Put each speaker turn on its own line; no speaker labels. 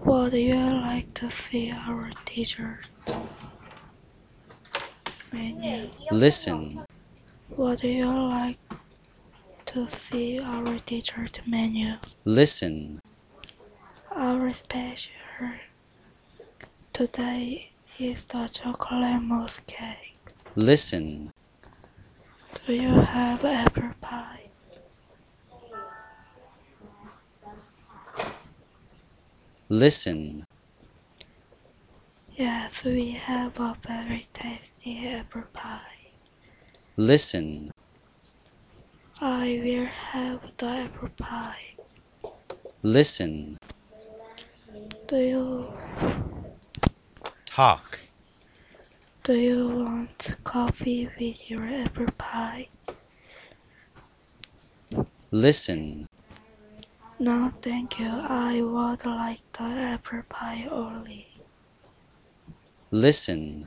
Would you like to see our dessert menu?
Listen.
Would you like to see our dessert menu?
Listen.
Our special today is the chocolate mousse cake.
Listen.
Do you have apple pie?
Listen.
Yes, we have a very tasty apple pie.
Listen.
I will have the apple pie.
Listen.
Do you
Talk.
do you want coffee with your apple pie?
Listen.
No, thank you. I would like the apple pie only.
Listen.